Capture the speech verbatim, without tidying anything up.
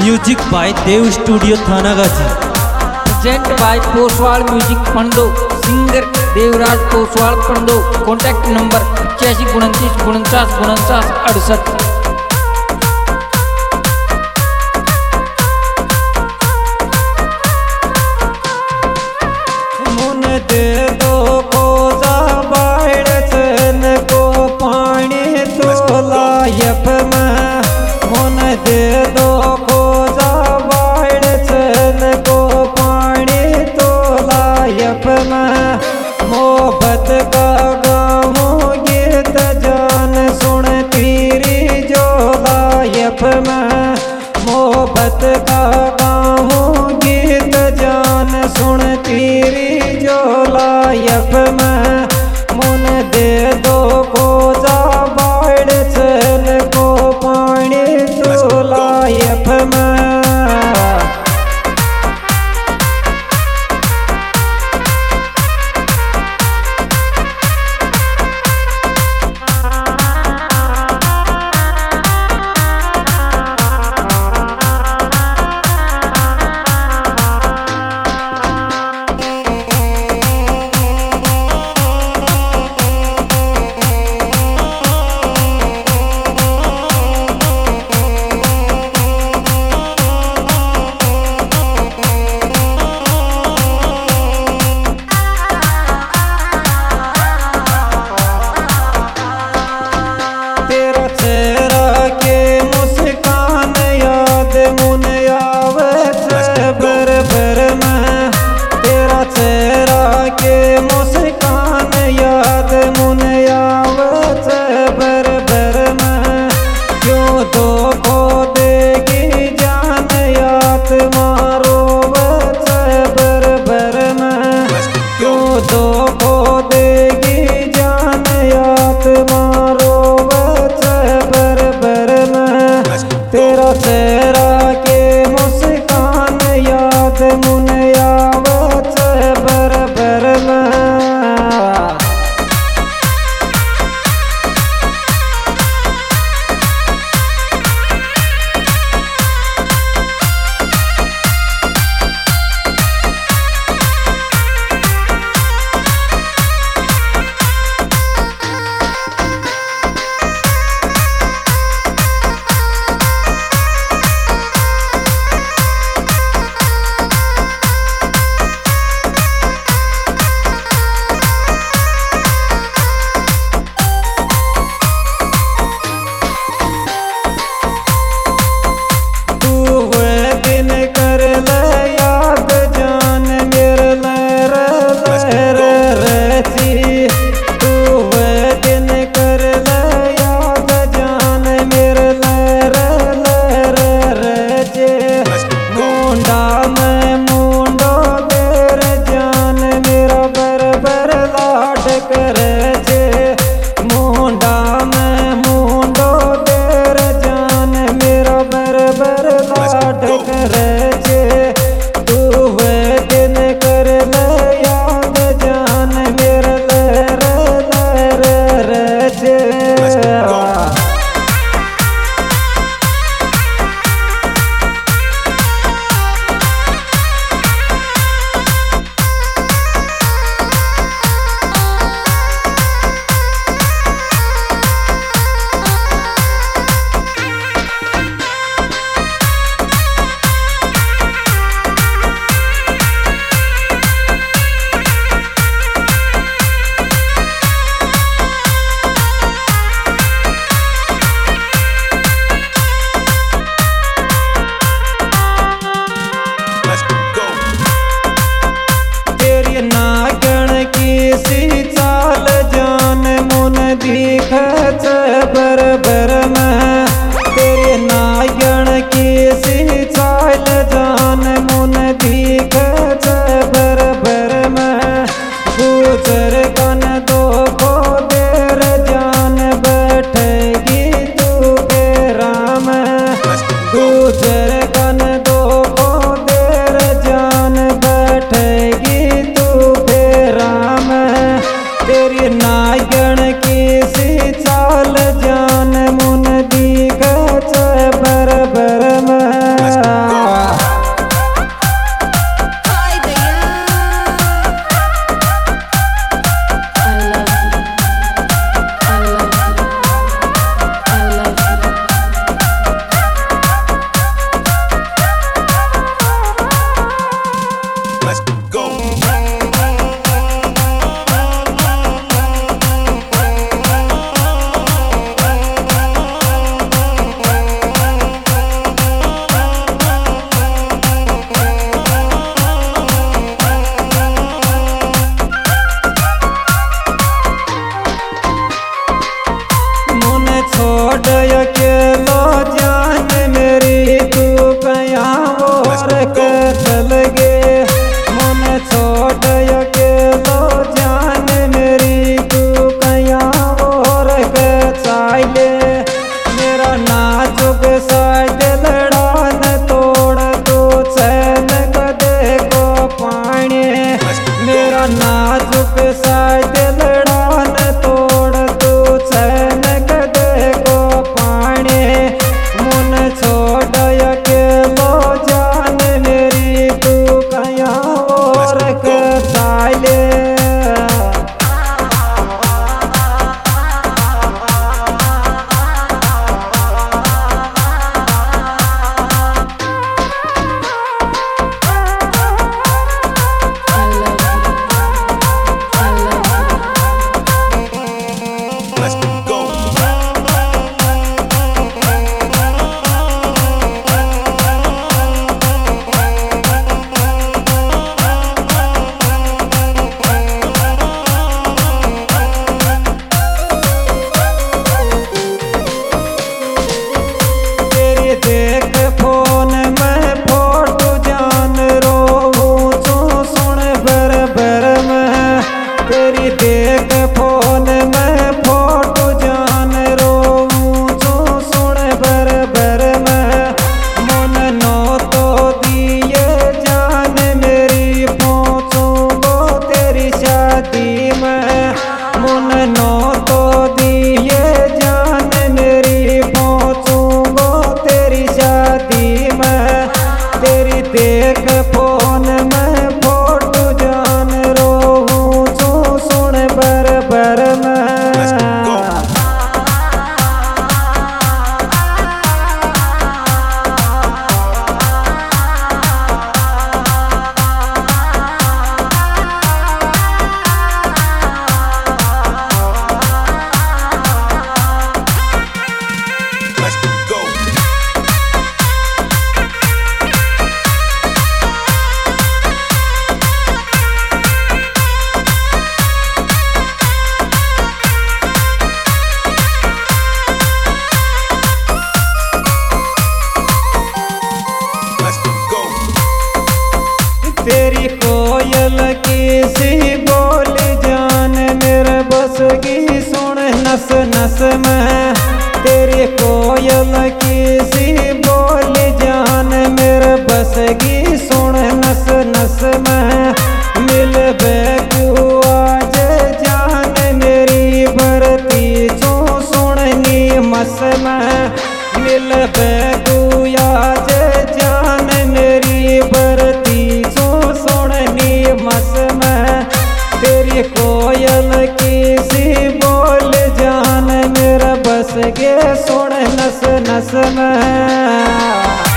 Music by Dev studio Thanagazi. Present by Poswal music Pando, singer Devraj Poswal Pando. Contact number पचासी उनतीस उनचास उनचास अड़सठ। दे दो कोजा बाढ़ चन को पानी तो लायप में, मुन दे दो कोजा बाढ़ चन को पानी तो लायप में। मोहब्बत का गाऊं गीत जान सुन तेरी जो लायप में, मोहब्बत का गाऊं गीत जान सुन तेरी जो लायप में। मुन दे दो कोजा बाढ़ चल को पानी तो लायप में। तेरा चेहरा के मुस्कान याद मुन आवत बर बर में। बर बर में तेरे नायण की सी चाल जान मुन दीख बर बर में। गुजर कन दो को देर जान बैठेगी तू के राम, गुजर कन दो को देर जान बैठेगी तू के राम। तेरी नायण की सी चाल जान मस में मिल बेगुया जान मेरी बरती सो सोनी मस में तेरी कोयल की सी बोल जान मेरा बस गे सोन नस नस में।